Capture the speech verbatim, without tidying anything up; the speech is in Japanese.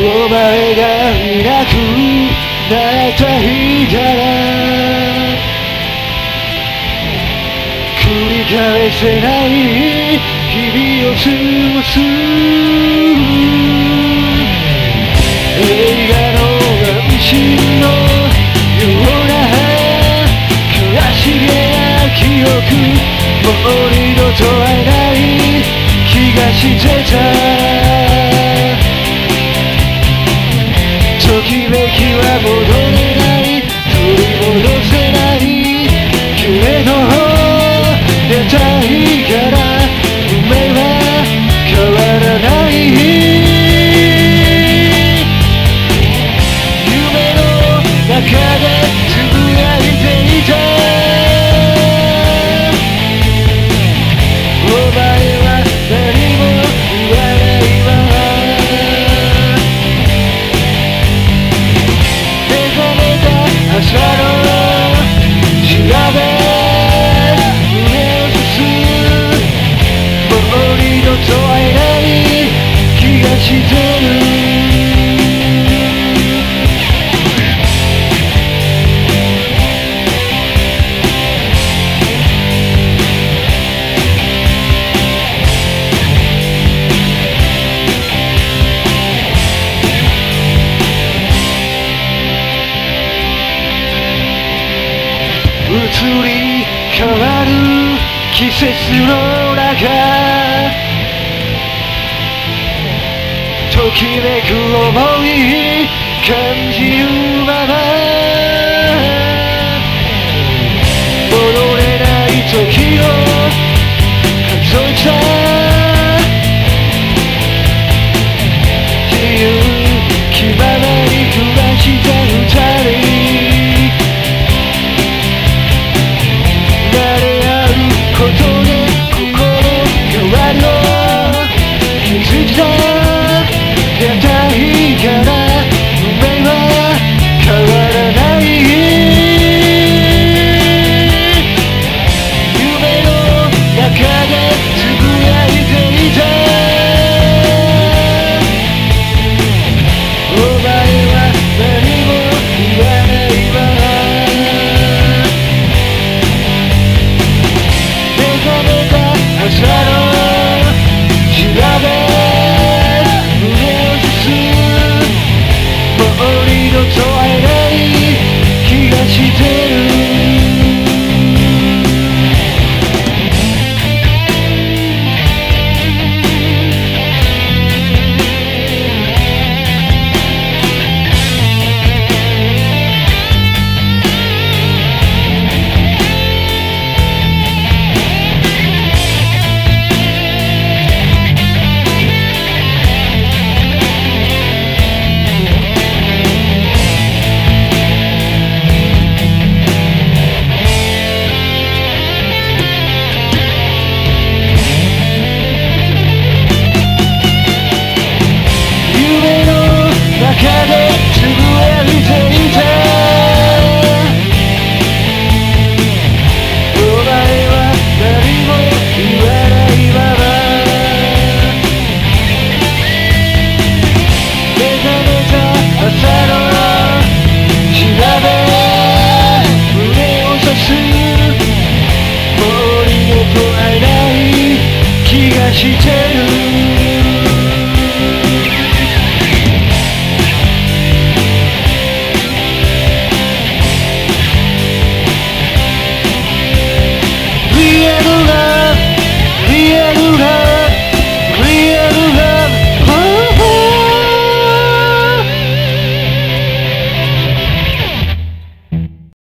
お前がいなくなった日から繰り返せない日々を過ごす映画のワンシーンのような悲しげな記憶もう二度と会えない気がしてたときめきは戻れない取り戻せないけど出たいから運命は変わらない夢の中でつぶやいていたお前は何も言わないわ朝の調べ胸を刺すもう二度と会えない気がしてる移り変わる季節の中ときめく想い感じるまま戻れない時を数えた自由気ままに暮らした二人ことで心変わりを気づいた出たいから運命は変わらない夢の中でつぶやいていたお前は何も言わないわ朝の調べ胸を刺すもう二度と会えない気がしてる中でつぶやいていたお前は何も言わないまま目覚めた朝の調べ胸を刺すもう二度と会えない気がしてる